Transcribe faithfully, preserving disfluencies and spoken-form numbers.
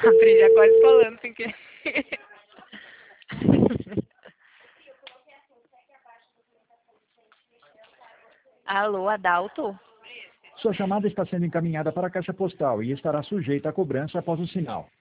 Aprendi já quase falando sem querer. Alô, Adalto? Sua chamada está sendo encaminhada para a caixa postal e estará sujeita a cobrança após o sinal.